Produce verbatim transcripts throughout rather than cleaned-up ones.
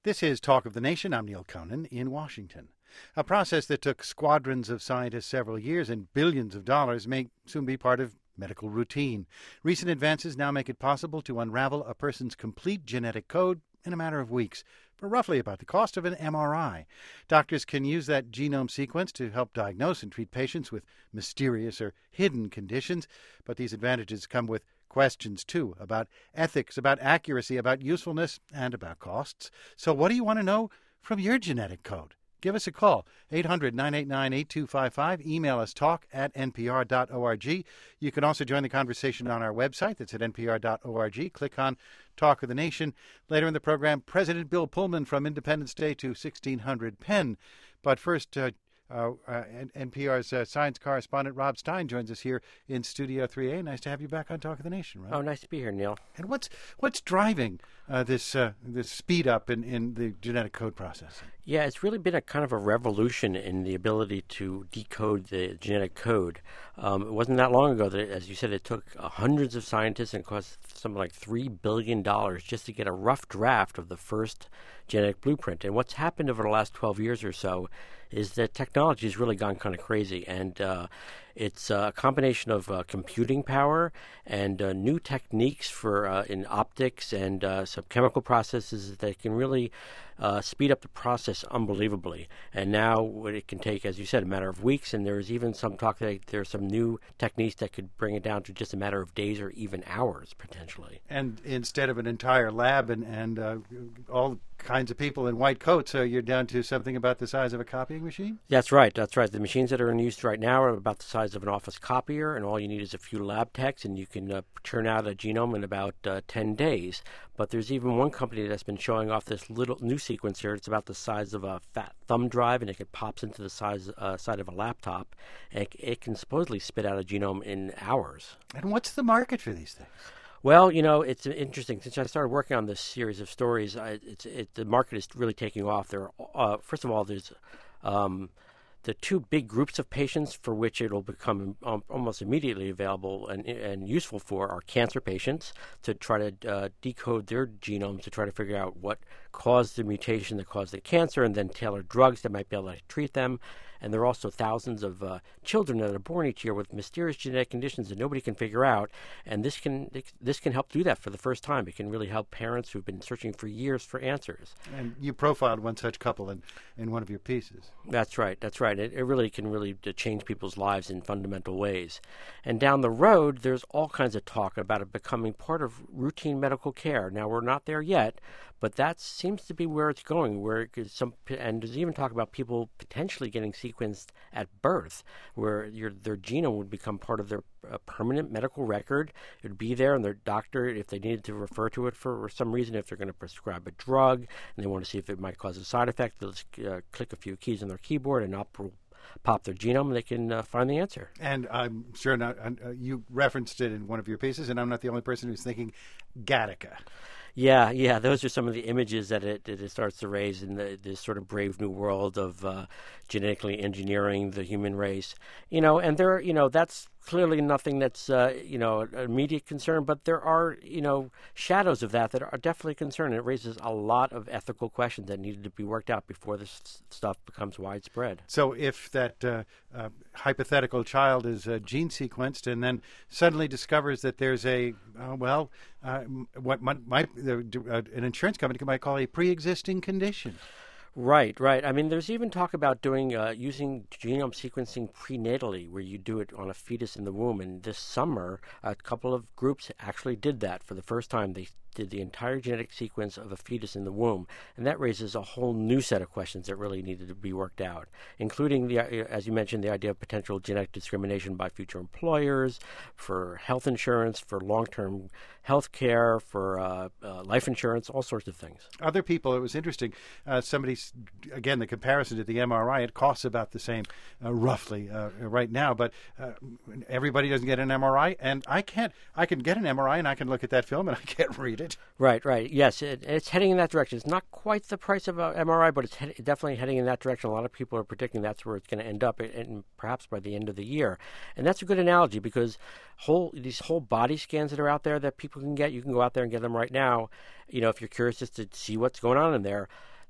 This is Talk of the Nation. I'm Neil Conan in Washington. A process that took squadrons of scientists several years and billions of dollars may soon be part of medical routine. Recent advances now make it possible to unravel a person's complete genetic code in a matter of weeks, for roughly about the cost of an M R I. Doctors can use that genome sequence to help diagnose and treat patients with mysterious or hidden conditions, but these advantages come with questions, too, about ethics, about accuracy, about usefulness, and about costs. So what do you want to know from your genetic code? Give us a call, eight hundred, nine eight nine, eight two five five. Email us, talk at n p r dot org. You can also join the conversation on our website. That's at n p r dot org. Click on Talk of the Nation. Later in the program, President Bill Pullman from Independence Day to sixteen hundred Penn. But first, uh, uh, uh, N P R's uh, science correspondent Rob Stein joins us here in Studio three A. Nice to have you back on Talk of the Nation, Rob. Oh, nice to be here, Neil. And what's what's driving uh, this uh, this speed up in, in the genetic code processing? Yeah, it's really been a kind of a revolution in the ability to decode the genetic code. Um, it wasn't that long ago that, as you said, it took uh, hundreds of scientists and cost something like three billion dollars just to get a rough draft of the first genetic blueprint. And what's happened over the last twelve years or so is that technology has really gone kind of crazy. And uh, it's a combination of uh, computing power and uh, new techniques for uh, in optics and uh, some chemical processes that can really uh, speed up the process unbelievably. And now what it can take, as you said, a matter of weeks. And there's even some talk that there's some new techniques that could bring it down to just a matter of days or even hours, potentially. And instead of an entire lab and, and uh, all kinds of people in white coats, uh, you're down to something about the size of a copying machine? That's right. That's right. The machines that are in use right now are about the size of an office copier, and all you need is a few lab techs, and you can uh, churn out a genome in about uh, ten days. But there's even one company that's been showing off this little new sequencer. It's about the size of a fat thumb drive, and it can pops into the size uh, side of a laptop, and it, it can supposedly spit out a genome in hours. And what's the market for these things? Well, you know, it's interesting. Since I started working on this series of stories, I, it's it, the market is really taking off. There, uh, first of all, there's um, the two big groups of patients for which it will become um, almost immediately available and and useful for are cancer patients, to try to uh, decode their genomes to try to figure out what caused the mutation that caused the cancer, and then tailor drugs that might be able to treat them. And there are also thousands of uh, children that are born each year with mysterious genetic conditions that nobody can figure out. And this can this can help do that for the first time. It can really help parents who've been searching for years for answers. And you profiled one such couple in, in one of your pieces. That's right. That's right. It, it really can really change people's lives in fundamental ways. And down the road, there's all kinds of talk about it becoming part of routine medical care. Now, we're not there yet, but that seems to be where it's going. Where some and there's even talk about people potentially getting sequenced at birth, where your their genome would become part of their uh, permanent medical record. It would be there, and their doctor, if they needed to refer to it for some reason, if they're going to prescribe a drug and they want to see if it might cause a side effect, they'll just uh, click a few keys on their keyboard and up will pop their genome, and they can uh, find the answer. And I'm sure not, uh, you referenced it in one of your pieces, and I'm not the only person who's thinking Gattaca. Yeah, yeah, those are some of the images that it, it starts to raise in the, this sort of brave new world of uh, genetically engineering the human race. You know, and there, you know, that's clearly nothing that's, uh, you know, an immediate concern, but there are, you know, shadows of that that are definitely a concern. It raises a lot of ethical questions that needed to be worked out before this stuff becomes widespread. So if that uh, uh, hypothetical child is uh, gene sequenced and then suddenly discovers that there's a, uh, well, uh, what might, might uh, an insurance company might call a pre-existing condition. Right, right. I mean, there's even talk about doing uh, using genome sequencing prenatally, where you do it on a fetus in the womb. And this summer, a couple of groups actually did that for the first time. They did the entire genetic sequence of a fetus in the womb, and that raises a whole new set of questions that really needed to be worked out, including, the, as you mentioned, the idea of potential genetic discrimination by future employers, for health insurance, for long-term health care, for uh, uh, life insurance, all sorts of things. Other people, it was interesting, uh, somebody, again, the comparison to the M R I, it costs about the same, uh, roughly, uh, right now, but uh, everybody doesn't get an M R I, and I can't, I can get an M R I, and I can look at that film, and I can't read it. Right, right. Yes, it, it's heading in that direction. It's not quite the price of an M R I, but it's head, definitely heading in that direction. A lot of people are predicting that's where it's going to end up, and perhaps by the end of the year. And that's a good analogy, because whole these whole body scans that are out there that people can get, you can go out there and get them right now. You know, if you're curious just to see what's going on in there.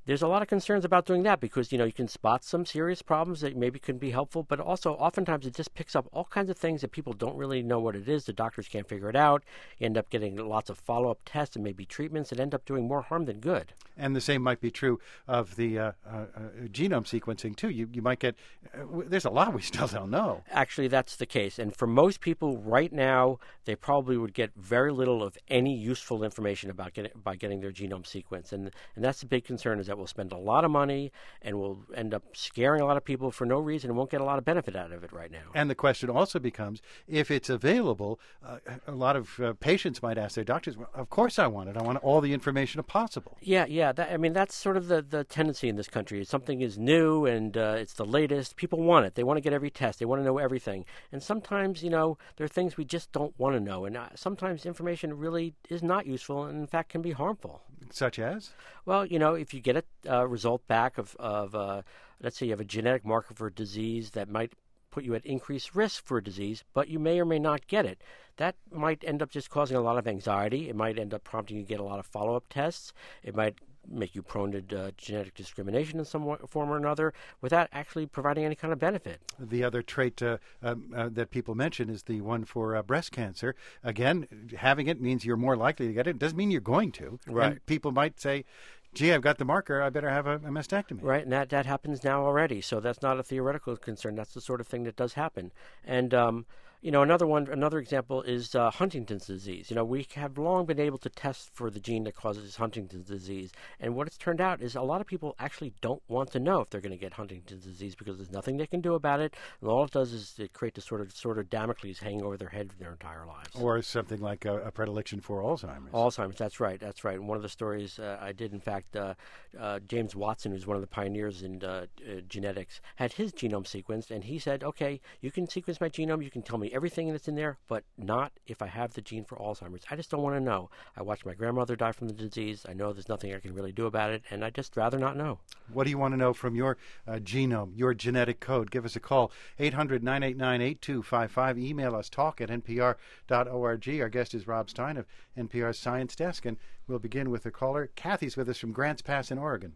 there's a lot of concerns about doing that because, you know, you can spot some serious problems that maybe can be helpful, but also oftentimes it just picks up all kinds of things that people don't really know what it is. The doctors can't figure it out. You end up getting lots of follow-up tests and maybe treatments that end up doing more harm than good. And the same might be true of the uh, uh, uh, genome sequencing, too. You, you might get, uh, w- there's a lot we still don't know. Actually, that's the case. And for most people right now, they probably would get very little of any useful information about getting, by getting their genome sequenced. And, and that's the big concern, is that we'll spend a lot of money and we'll end up scaring a lot of people for no reason and won't get a lot of benefit out of it right now. And the question also becomes, if it's available, uh, a lot of uh, patients might ask their doctors, well, of course I want it. I want all the information possible. Yeah, yeah. That, I mean, that's sort of the, the tendency in this country. Something is new and uh, it's the latest. People want it. They want to get every test. They want to know everything. And sometimes, you know, there are things we just don't want to know. And uh, sometimes information really is not useful and, in fact, can be harmful. Such as? Well, you know, if you get a uh, result back of, of uh, let's say you have a genetic marker for a disease that might put you at increased risk for a disease, but you may or may not get it. That might end up just causing a lot of anxiety. It might end up prompting you to get a lot of follow-up tests. It might make you prone to uh, genetic discrimination in some form or another without actually providing any kind of benefit. The other trait uh, um, uh, that people mention is the one for uh, breast cancer. Again, having it means you're more likely to get it. It doesn't mean you're going to. Right. And people might say, gee, I've got the marker, I better have a, a mastectomy. Right, and that, that happens now already. So that's not a theoretical concern. That's the sort of thing that does happen. And, um, you know, another one, another example is uh, Huntington's disease. You know, we have long been able to test for the gene that causes Huntington's disease. And what it's turned out is a lot of people actually don't want to know if they're going to get Huntington's disease because there's nothing they can do about it. And all it does is it create this sort of sort of Damocles hanging over their head their entire lives. Or something like a, a predilection for Alzheimer's. Alzheimer's, that's right, that's right. And one of the stories uh, I did, in fact, uh, uh, James Watson, who's one of the pioneers in uh, uh, genetics, had his genome sequenced, and he said, okay, you can sequence my genome, you can tell me everything that's in there, but not if I have the gene for Alzheimer's. I just don't want to know. I watched my grandmother die from the disease. I know there's nothing I can really do about it, and I'd just rather not know. What do you want to know from your uh, genome, your genetic code? Give us a call, eight hundred, nine eight nine, eight two five five. Email us, talk at n p r dot org. Our guest is Rob Stein of N P R's Science Desk, and we'll begin with a caller. Kathy's with us from Grants Pass in Oregon.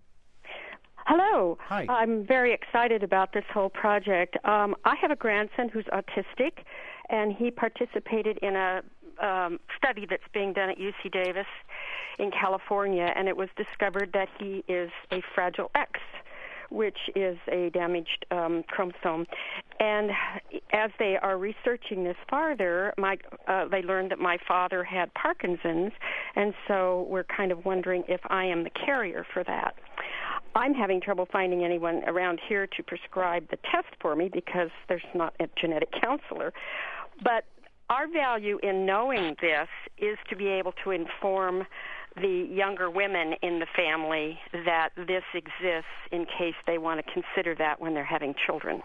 Hello. Hi. I'm very excited about this whole project. Um, I have a grandson who's autistic, and he participated in a um, study that's being done at U C Davis in California, and it was discovered that he is a Fragile X, which is a damaged um, chromosome. And as they are researching this farther, my, uh, they learned that my father had Parkinson's, and so we're kind of wondering if I am the carrier for that. I'm having trouble finding anyone around here to prescribe the test for me because there's not a genetic counselor. But our value in knowing this is to be able to inform the younger women in the family that this exists in case they want to consider that when they're having children.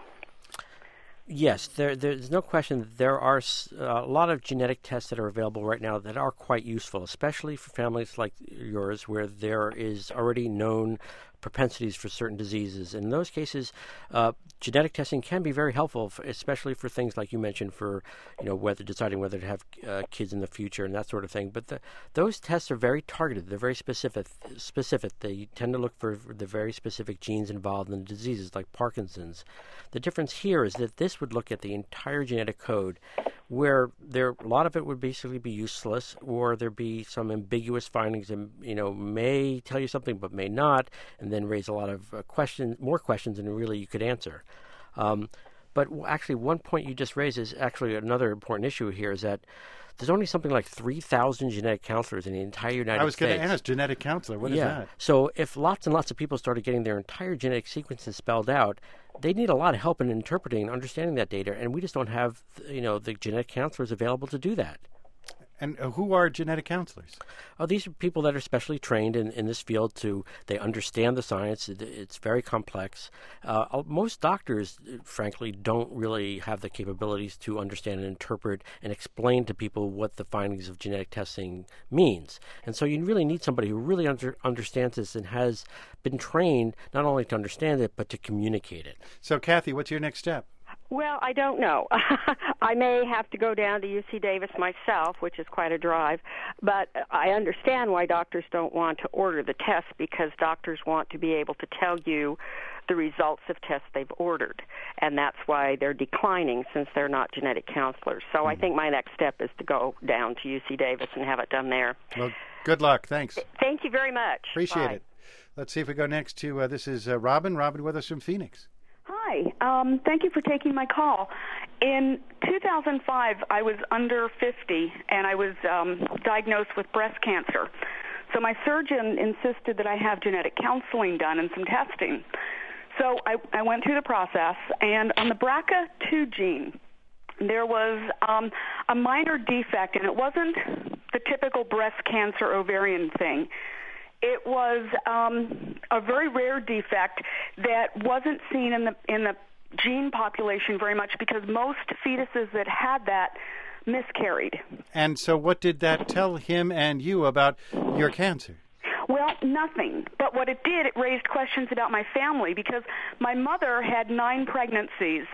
Yes, there, there's no question there are a lot of genetic tests that are available right now that are quite useful, especially for families like yours where there is already known propensities for certain diseases. In those cases, uh, genetic testing can be very helpful, for, especially for things like you mentioned, for you know whether deciding whether to have uh, kids in the future and that sort of thing. But the, those tests are very targeted. They're very specific. Specific. They tend to look for the very specific genes involved in the diseases, like Parkinson's. The difference here is that this would look at the entire genetic code, where there a lot of it would basically be useless, or there be some ambiguous findings and you know may tell you something but may not, and then raise a lot of uh, questions, more questions than really you could answer. Um, but actually, one point you just raised is actually another important issue here, is that there's only something like three thousand genetic counselors in the entire United States. I was going to ask, genetic counselor, what yeah. is that? So if lots and lots of people started getting their entire genetic sequences spelled out, they need a lot of help in interpreting and understanding that data, and we just don't have, you know, the genetic counselors available to do that. And uh, who are genetic counselors? Oh, these are people that are specially trained in, in this field. To they understand the science. It, it's very complex. Uh, most doctors, frankly, don't really have the capabilities to understand and interpret and explain to people what the findings of genetic testing means. And so you really need somebody who really under, understands this and has been trained not only to understand it, but to communicate it. So, Kathy, what's your next step? Well, I don't know. I may have to go down to U C Davis myself, which is quite a drive, but I understand why doctors don't want to order the test, because doctors want to be able to tell you the results of tests they've ordered, and that's why they're declining, since they're not genetic counselors. So mm-hmm. I think my next step is to go down to U C Davis and have it done there. Well, good luck. Thanks. Thank you very much. Appreciate Bye. it. Let's see if we go next to, uh, this is uh, Robin. Robin with us from Phoenix. Hi. Um, thank you for taking my call. In two thousand five, I was under fifty, and I was um, diagnosed with breast cancer. So my surgeon insisted that I have genetic counseling done and some testing. So I, I went through the process, and on the B R C A two gene, there was um, a minor defect, and it wasn't the typical breast cancer ovarian thing. It was um, a very rare defect that wasn't seen in the in the gene population very much, because most fetuses that had that miscarried. And so what did that tell him and you about your cancer? Well, nothing. But what it did, it raised questions about my family, because my mother had nine pregnancies,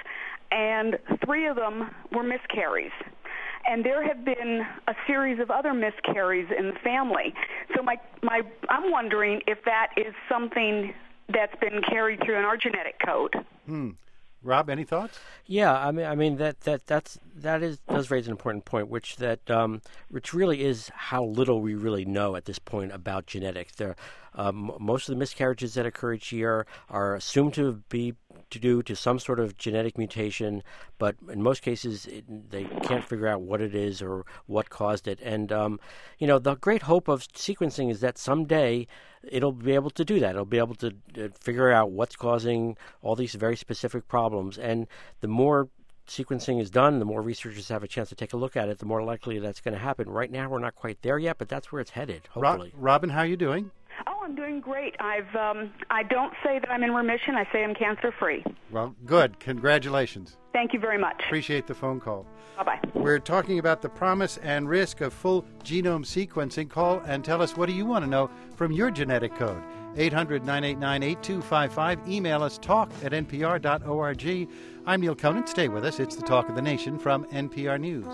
and three of them were miscarries. And there have been a series of other miscarries in the family. So my, my, I'm wondering if that is something that's been carried through in our genetic code. Hmm. Rob, any thoughts? Yeah, I mean, I mean that that that's that is does raise an important point, which that um, which really is how little we really know at this point about genetics. There, um, most of the miscarriages that occur each year are assumed to be to due to some sort of genetic mutation, but in most cases it, they can't figure out what it is or what caused it. And um, you know, the great hope of sequencing is that someday it'll be able to do that. It'll be able to uh, figure out what's causing all these very specific problems. And the more sequencing is done, the more researchers have a chance to take a look at it, the more likely that's going to happen. Right now, we're not quite there yet, but that's where it's headed, hopefully. Ro- Robin, how are you doing? Oh, I'm doing great. I've um, I don't say that I'm in remission. I say I'm cancer-free. Well, good. Congratulations. Thank you very much. Appreciate the phone call. Bye-bye. We're talking about the promise and risk of full genome sequencing. Call and tell us, what do you want to know from your genetic code? eight hundred, nine eight nine, eight two five five. Email us, talk at n p r dot org. I'm Neil Conan. Stay with us. It's the Talk of the Nation from N P R News.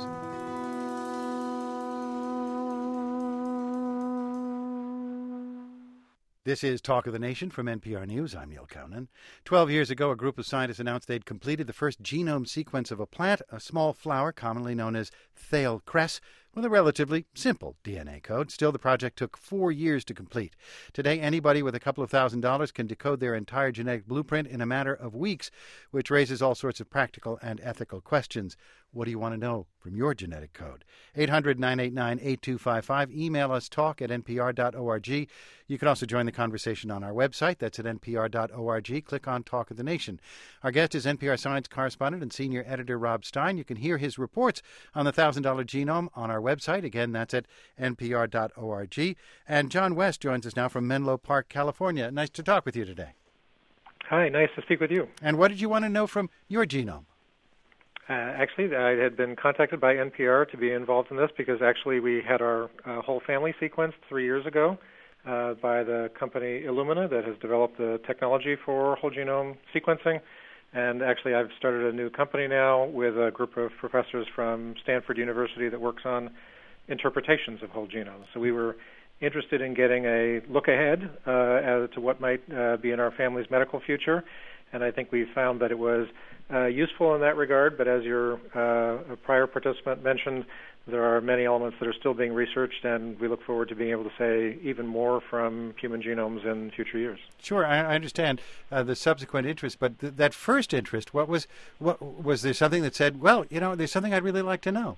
This is Talk of the Nation from N P R News. I'm Neil Conan. Twelve years ago, a group of scientists announced they'd completed the first genome sequence of a plant, a small flower commonly known as Thale cress, with a relatively simple D N A code. Still, the project took four years to complete. Today, anybody with a couple of thousand dollars can decode their entire genetic blueprint in a matter of weeks, which raises all sorts of practical and ethical questions. What do you want to know from your genetic code? eight hundred, nine eight nine, eight two five five. Email us, talk at n p r dot org. You can also join the conversation on our website. That's at n p r dot org. Click on Talk of the Nation. Our guest is N P R science correspondent and senior editor Rob Stein. You can hear his reports on the one thousand dollar genome on our website. Again, that's at n p r dot org. And John West joins us now from Menlo Park, California. Nice to talk with you today. Hi, nice to speak with you. And what did you want to know from your genome? Uh, actually, I had been contacted by N P R to be involved in this because actually we had our uh, whole family sequenced three years ago uh, by the company Illumina that has developed the technology for whole genome sequencing. And actually I've started a new company now with a group of professors from Stanford University that works on interpretations of whole genomes. So we were interested in getting a look ahead uh, as to what might uh, be in our family's medical future. And I think we found that it was uh, useful in that regard, but as your uh, prior participant mentioned, there are many elements that are still being researched, and we look forward to being able to say even more from human genomes in future years. Sure, I, I understand uh, the subsequent interest, but th- that first interest, what was, what was there something that said, well, you know, there's something I'd really like to know?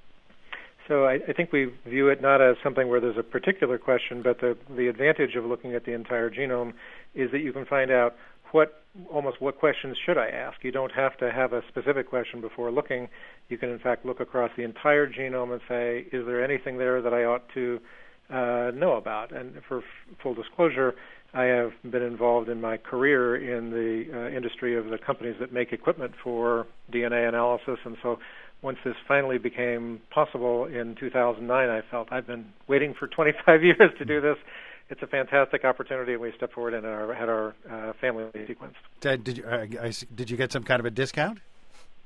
So I, I think we view it not as something where there's a particular question, but the, the advantage of looking at the entire genome is that you can find out what almost what questions should I ask. You don't have to have a specific question before looking. You can, in fact, look across the entire genome and say, is there anything there that I ought to uh, know about? And for f- full disclosure, I have been involved in my career in the uh, industry of the companies that make equipment for D N A analysis, and so once this finally became possible in two thousand nine, I felt I've been waiting for twenty-five years to do this. It's a fantastic opportunity, and we stepped forward and our, had our uh, family sequenced. Did, did, you, uh, I, did you get some kind of a discount?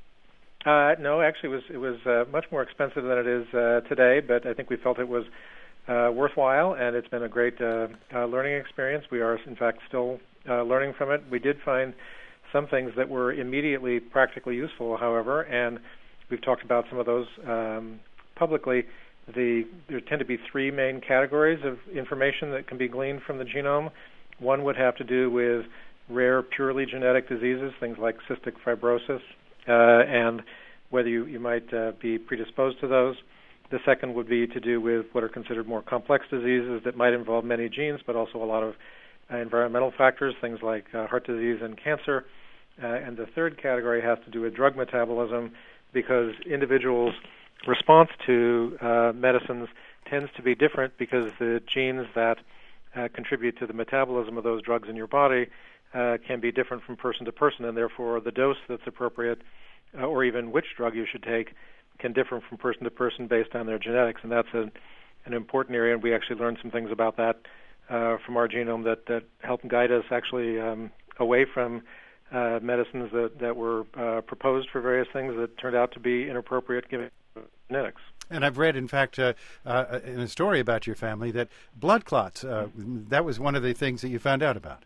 Uh, no, actually, it was it was uh, much more expensive than it is uh, today, but I think we felt it was uh, worthwhile, and it's been a great uh, uh, learning experience. We are, in fact, still uh, learning from it. We did find some things that were immediately practically useful, however, and we've talked about some of those um, publicly. The, there tend to be three main categories of information that can be gleaned from the genome. One would have to do with rare, purely genetic diseases, things like cystic fibrosis, uh, and whether you, you might uh, be predisposed to those. The second would be to do with what are considered more complex diseases that might involve many genes, but also a lot of uh, environmental factors, things like uh, heart disease and cancer. Uh, and the third category has to do with drug metabolism, because individuals' response to uh, medicines tends to be different because the genes that uh, contribute to the metabolism of those drugs in your body uh, can be different from person to person, and therefore the dose that's appropriate uh, or even which drug you should take can differ from person to person based on their genetics, and that's a, an important area, and we actually learned some things about that uh, from our genome that, that help guide us actually um, away from uh, medicines that, that were uh, proposed for various things that turned out to be inappropriate given genetics. And I've read, in fact, uh, uh, in a story about your family that blood clots, uh, that was one of the things that you found out about.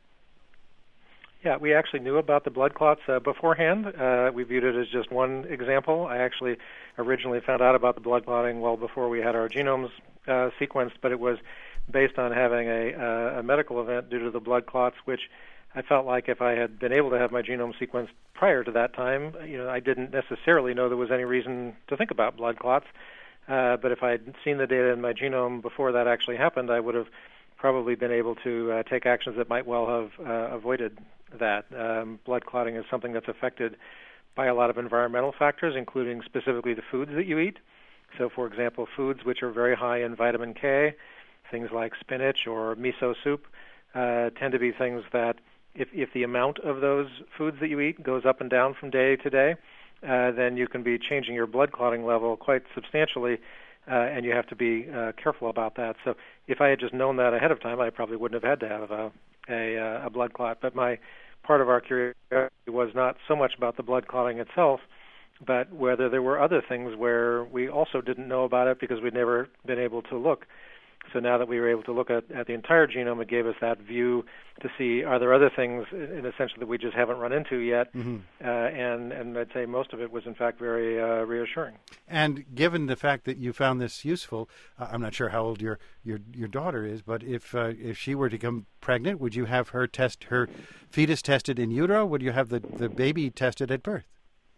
Yeah, we actually knew about the blood clots uh, beforehand. Uh, we viewed it as just one example. I actually originally found out about the blood clotting well before we had our genomes uh, sequenced, but it was based on having a, uh, a medical event due to the blood clots, which I felt like if I had been able to have my genome sequenced prior to that time, you know, I didn't necessarily know there was any reason to think about blood clots. Uh, but if I had seen the data in my genome before that actually happened, I would have probably been able to uh, take actions that might well have uh, avoided that. Um, blood clotting is something that's affected by a lot of environmental factors, including specifically the foods that you eat. So, for example, foods which are very high in vitamin K, things like spinach or miso soup, uh, tend to be things that if, if the amount of those foods that you eat goes up and down from day to day, uh, then you can be changing your blood clotting level quite substantially, uh, and you have to be uh, careful about that. So if I had just known that ahead of time, I probably wouldn't have had to have a, a, a blood clot. But my part of our curiosity was not so much about the blood clotting itself, but whether there were other things where we also didn't know about it because we'd never been able to look. So now that we were able to look at, at the entire genome, it gave us that view to see, are there other things, in a sense, that we just haven't run into yet? Mm-hmm. Uh, and, and I'd say most of it was, in fact, very uh, reassuring. And given the fact that you found this useful, uh, I'm not sure how old your your, your daughter is, but if uh, if she were to become pregnant, would you have her test her fetus tested in utero? Would you have the, the baby tested at birth?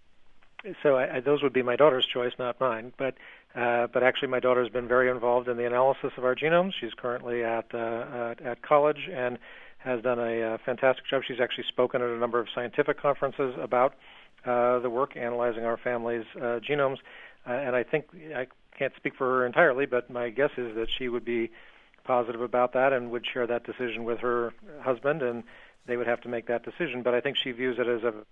So I, I, those would be my daughter's choice, not mine. But uh, but actually, my daughter's been very involved in the analysis of our genomes. She's currently at uh, at, at college and has done a uh, fantastic job. She's actually spoken at a number of scientific conferences about uh, the work analyzing our family's uh, genomes. Uh, and I think I can't speak for her entirely, but my guess is that she would be positive about that and would share that decision with her husband, and they would have to make that decision. But I think she views it as a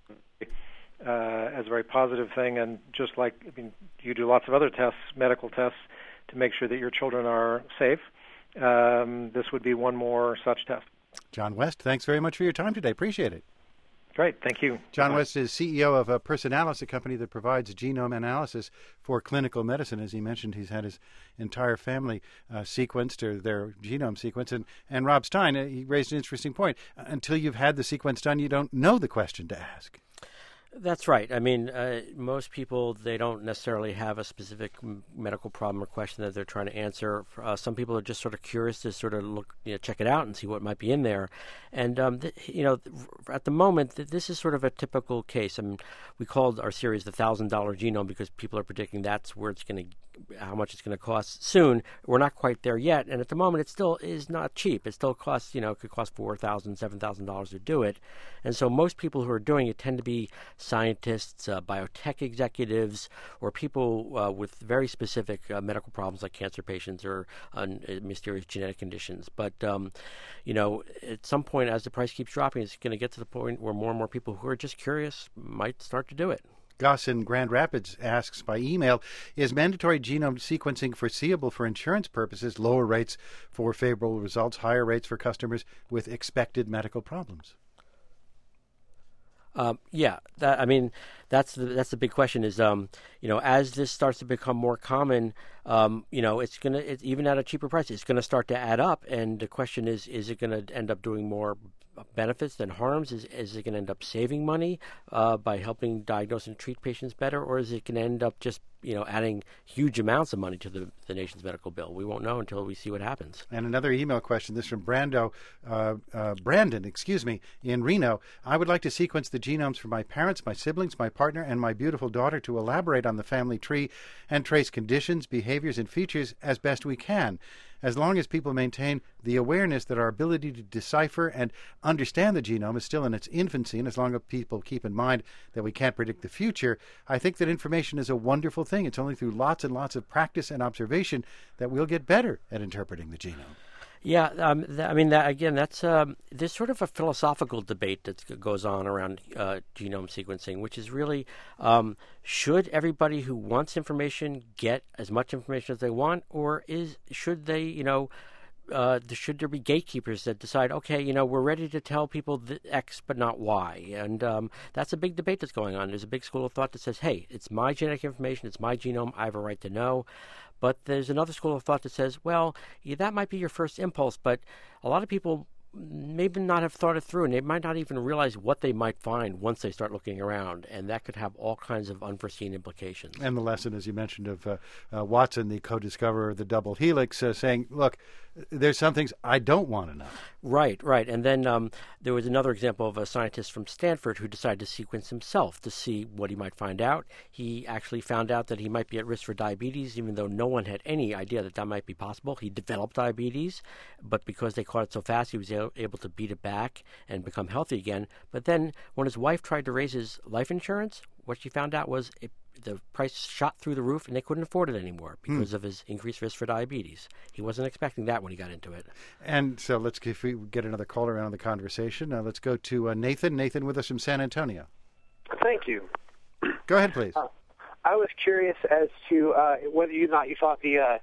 Uh, as a very positive thing, and just like I mean, you do lots of other tests, medical tests, to make sure that your children are safe, um, this would be one more such test. John West, thanks very much for your time today. Appreciate it. Great, thank you. John West is C E O of a Personalis, a company that provides genome analysis for clinical medicine. As he mentioned, he's had his entire family uh, sequenced, or their genome sequenced. And, and Rob Stein, uh, he raised an interesting point. Until you've had the sequence done, you don't know the question to ask. That's right. I mean, uh, most people, they don't necessarily have a specific m- medical problem or question that they're trying to answer. Uh, some people are just sort of curious to sort of look, you know, check it out and see what might be in there. And, um, th- you know, th- at the moment, th- this is sort of a typical case. I mean, we called our series the one thousand dollars Genome because people are predicting that's where it's going to how much it's going to cost soon. We're not quite there yet, and at the moment it still is not cheap. It still costs, you know, it could cost four thousand dollars, seven thousand dollars to do it. And so most people who are doing it tend to be scientists, uh, biotech executives, or people uh, with very specific uh, medical problems like cancer patients or uh, mysterious genetic conditions. But, um, you know, at some point as the price keeps dropping, it's going to get to the point where more and more people who are just curious might start to do it. Gus in Grand Rapids asks by email, is mandatory genome sequencing foreseeable for insurance purposes, lower rates for favorable results, higher rates for customers with expected medical problems? Um, yeah, that, I mean, that's the that's the big question. Is um, you know, as this starts to become more common, um, you know, it's gonna it's, even at a cheaper price, it's gonna start to add up. And the question is, is it gonna end up doing more benefits than harms? Is is it gonna end up saving money uh, by helping diagnose and treat patients better, or is it gonna end up just you know adding huge amounts of money to the, the nation's medical bill? We won't know until we see what happens. And another email question. This from Brando, uh, uh, Brandon, excuse me, in Reno. I would like to sequence the genomes for my parents, my siblings, my partner, and my beautiful daughter to elaborate on the family tree and trace conditions, behaviors, and features as best we can. As long as people maintain the awareness that our ability to decipher and understand the genome is still in its infancy, and as long as people keep in mind that we can't predict the future, I think that information is a wonderful thing. It's only through lots and lots of practice and observation that we'll get better at interpreting the genome. Yeah, um, th- I mean, that, again, that's um, there's sort of a philosophical debate that goes on around uh, genome sequencing, which is really um, should everybody who wants information get as much information as they want, or is should they, you know, uh, should there be gatekeepers that decide, okay, you know, we're ready to tell people the X but not Y, and um, that's a big debate that's going on. There's a big school of thought that says, hey, it's my genetic information, it's my genome, I have a right to know. But there's another school of thought that says, well, yeah, that might be your first impulse, but a lot of people maybe not have thought it through, and they might not even realize what they might find once they start looking around, and that could have all kinds of unforeseen implications. And the lesson, as you mentioned, of uh, uh, Watson, the co-discoverer of the double helix, uh, saying, look, there's some things I don't want to know. Right, right. And then um, there was another example of a scientist from Stanford who decided to sequence himself to see what he might find out. He actually found out that he might be at risk for diabetes, even though no one had any idea that that might be possible. He developed diabetes, but because they caught it so fast, he was able to beat it back and become healthy again. But then when his wife tried to raise his life insurance, what she found out was it the price shot through the roof, and they couldn't afford it anymore because hmm. of his increased risk for diabetes. He wasn't expecting that when he got into it. And so let's if we get another caller around the conversation. Uh, let's go to uh, Nathan. Nathan with us from San Antonio. Thank you. Go ahead, please. Uh, I was curious as to uh, whether or not you thought the uh,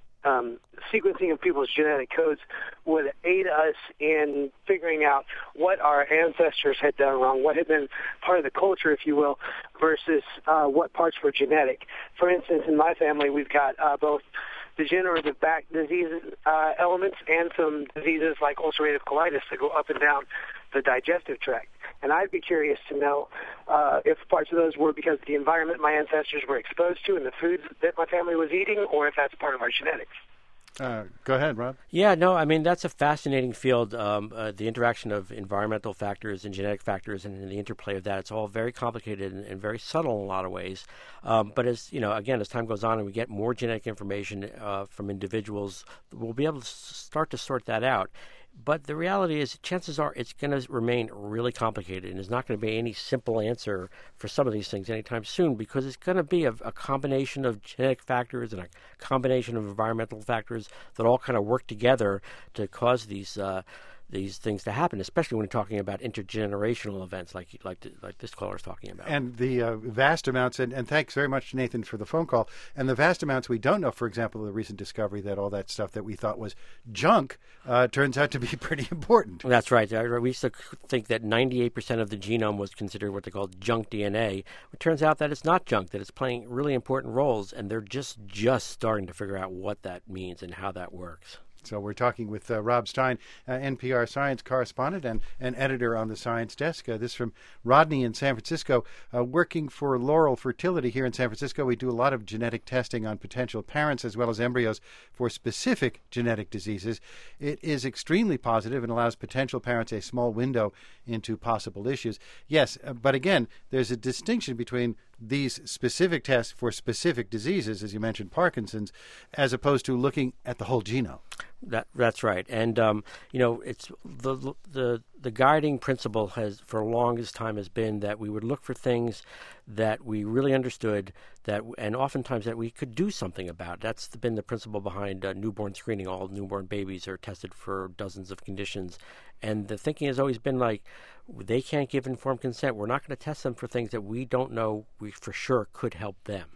um, sequencing of people's genetic codes would aid us in figuring out what our ancestors had done wrong, what had been part of the culture, if you will, versus uh, what parts were genetic. For instance, in my family, we've got uh, both degenerative back disease uh, elements and some diseases like ulcerative colitis that go up and down the digestive tract. And I'd be curious to know uh, if parts of those were because of the environment my ancestors were exposed to and the foods that my family was eating, or if that's part of our genetics. Uh, go ahead, Rob. Yeah, no, I mean, that's a fascinating field, um, uh, the interaction of environmental factors and genetic factors and, and the interplay of that. It's all very complicated and, and very subtle in a lot of ways. Um, but as, you know, again, as time goes on and we get more genetic information uh, from individuals, we'll be able to start to sort that out. But the reality is, chances are it's going to remain really complicated, and there's not going to be any simple answer for some of these things anytime soon, because it's going to be a, a combination of genetic factors and a combination of environmental factors that all kind of work together to cause these uh, these things to happen, especially when you're talking about intergenerational events like like like this caller is talking about. And the uh, vast amounts, and, and thanks very much, Nathan, for the phone call, and the vast amounts we don't know, for example, the recent discovery that all that stuff that we thought was junk uh, turns out to be pretty important. That's right. We used to think that ninety-eight percent of the genome was considered what they call junk D N A. It turns out that it's not junk, that it's playing really important roles, and they're just, just starting to figure out what that means and how that works. So we're talking with uh, Rob Stein, uh, N P R science correspondent and, and editor on the Science Desk. Uh, this from Rodney in San Francisco. Uh, working for Laurel Fertility here in San Francisco, we do a lot of genetic testing on potential parents as well as embryos for specific genetic diseases. It is extremely positive and allows potential parents a small window into possible issues. Yes, uh, but again, there's a distinction between these specific tests for specific diseases, as you mentioned, Parkinson's, as opposed to looking at the whole genome. That that's right, and um, you know, it's the the the guiding principle has for the longest time has been that we would look for things that we really understood, that and oftentimes that we could do something about. That's been the principle behind uh, newborn screening. All newborn babies are tested for dozens of conditions, and the thinking has always been like, they can't give informed consent. We're not going to test them for things that we don't know we for sure could help them.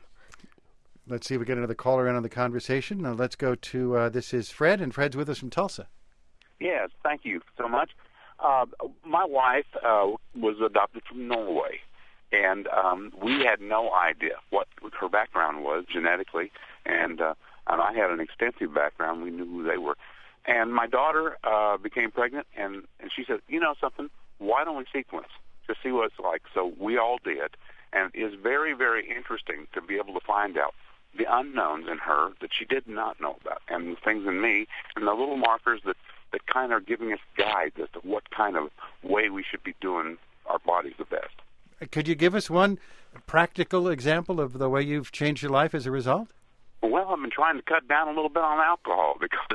Let's see if we get another caller in on the conversation. Now let's go to, uh, this is Fred, and Fred's with us from Tulsa. Yes, thank you so much. Uh, my wife uh, was adopted from Norway, and um, we had no idea what her background was genetically, and, uh, and I had an extensive background. We knew who they were. And my daughter uh, became pregnant, and, and she said, you know something, why don't we sequence to see what it's like? So we all did, and it is very, very interesting to be able to find out the unknowns in her that she did not know about, and the things in me, and the little markers that, that kind of are giving us guides as to what kind of way we should be doing our bodies the best. Could you give us one practical example of the way you've changed your life as a result? Well, I've been trying to cut down a little bit on alcohol because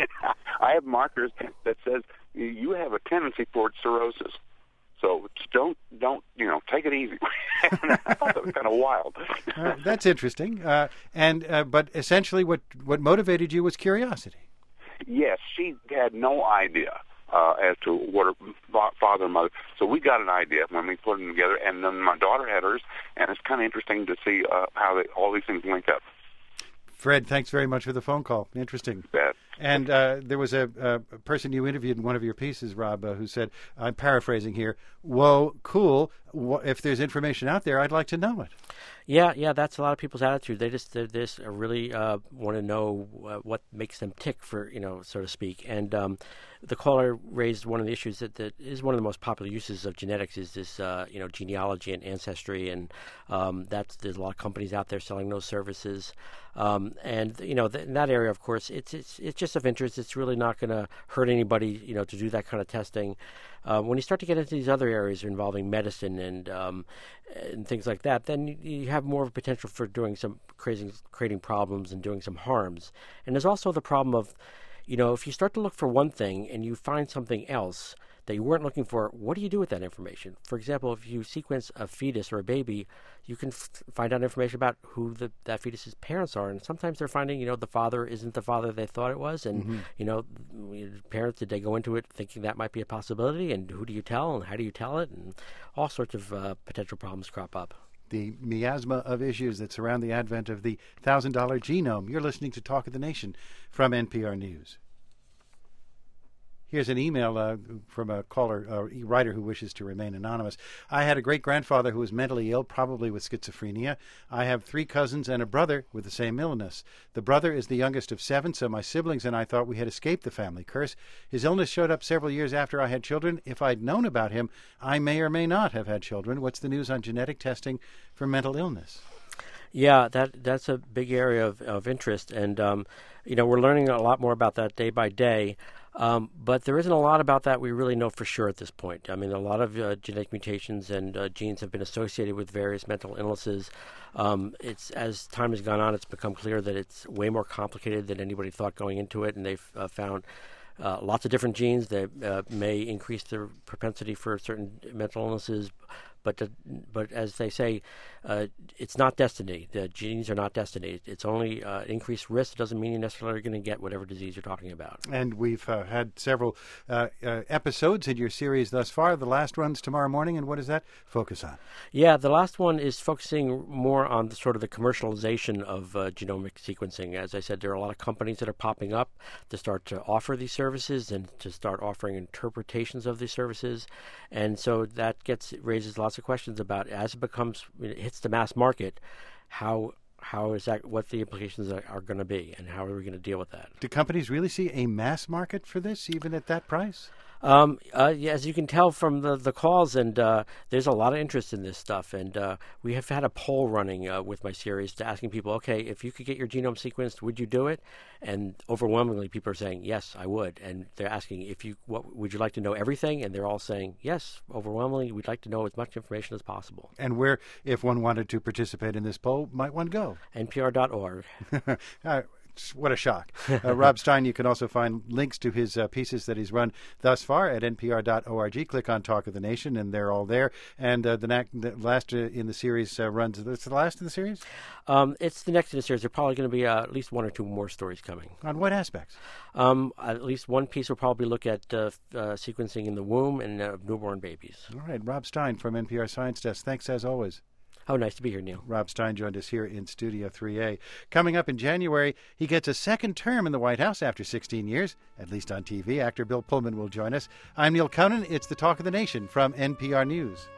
I have markers that says you have a tendency toward cirrhosis. So don't, don't you know, take it easy. I thought that was kind of wild. uh, that's interesting. Uh, and uh, but essentially, what what motivated you was curiosity. Yes, she had no idea uh, as to what her father and mother. So we got an idea when we put them together, and then my daughter had hers, and it's kind of interesting to see uh, how they, all these things link up. Fred, thanks very much for the phone call. Interesting. Bet. And uh, there was a, a person you interviewed in one of your pieces, Rob, uh, who said, I'm paraphrasing here, whoa, cool. If there's information out there, I'd like to know it. Yeah, yeah, that's a lot of people's attitude. They just, they just really uh, want to know uh, what makes them tick, for you know, so to speak. And um, the caller raised one of the issues that, that is one of the most popular uses of genetics is this, uh, you know, genealogy and ancestry, and um, that's there's a lot of companies out there selling those services. Um, and you know, th- in that area, of course, it's it's it's just of interest. It's really not going to hurt anybody, you know, to do that kind of testing. Uh, when you start to get into these other areas involving medicine and um, and things like that, then you, you have more of a potential for doing some crazy, creating problems and doing some harms. And there's also the problem of, you know, if you start to look for one thing and you find something else that you weren't looking for, what do you do with that information? For example, if you sequence a fetus or a baby, you can f- find out information about who the, that fetus's parents are. And sometimes they're finding, you know, the father isn't the father they thought it was. And, mm-hmm. you know, parents, did they go into it thinking that might be a possibility? And who do you tell and how do you tell it? And all sorts of uh, potential problems crop up. The miasma of issues that surround the advent of the one thousand dollar genome. You're listening to Talk of the Nation from N P R News. Here's an email uh, from a caller, uh, a writer who wishes to remain anonymous. I had a great-grandfather who was mentally ill, probably with schizophrenia. I have three cousins and a brother with the same illness. The brother is the youngest of seven, so my siblings and I thought we had escaped the family curse. His illness showed up several years after I had children. If I'd known about him, I may or may not have had children. What's the news on genetic testing for mental illness? Yeah, that that's a big area of, of interest, and um, you know, we're learning a lot more about that day by day. Um, but there isn't a lot about that we really know for sure at this point. I mean, a lot of uh, genetic mutations and uh, genes have been associated with various mental illnesses. Um, it's as time has gone on, it's become clear that it's way more complicated than anybody thought going into it, and they've uh, found uh, lots of different genes that uh, may increase the propensity for certain mental illnesses. But the, but as they say, uh, it's not destiny. The genes are not destiny. It's only uh, increased risk. It doesn't mean you're necessarily going to get whatever disease you're talking about. And we've uh, had several uh, uh, episodes in your series thus far. The last one's tomorrow morning, and what does that focus on? Yeah, the last one is focusing more on the, sort of the commercialization of uh, genomic sequencing. As I said, there are a lot of companies that are popping up to start to offer these services and to start offering interpretations of these services. And so that gets raises lots of questions about, as it becomes, it hits the mass market, how how is that, what the implications are, are going to be, and how are we going to deal with that? Do companies really see a mass market for this, even at that price? Um, uh, yeah, as you can tell from the, the calls, and uh, there's a lot of interest in this stuff. And uh, we have had a poll running uh, with my series to asking people, okay, if you could get your genome sequenced, would you do it? And overwhelmingly, people are saying, yes, I would. And they're asking, if you, what would you like to know everything? And they're all saying, yes, overwhelmingly, we'd like to know as much information as possible. And where, if one wanted to participate in this poll, might one go? N P R dot org. uh, What a shock. Uh, Rob Stein, you can also find links to his uh, pieces that he's run thus far at N P R dot org. Click on Talk of the Nation, and they're all there. And uh, the, na- the last uh, in the series uh, runs, it's the last in the series? Um, it's the next in the series. There are probably going to be uh, at least one or two more stories coming. On what aspects? Um, at least one piece will probably look at uh, uh, sequencing in the womb and uh, newborn babies. All right. Rob Stein from N P R Science Desk. Thanks as always. Oh, nice to be here, Neil. Rob Stein joined us here in Studio three A. Coming up in January, he gets a second term in the White House after sixteen years, at least on T V. Actor Bill Pullman will join us. I'm Neil Conan. It's the Talk of the Nation from N P R News.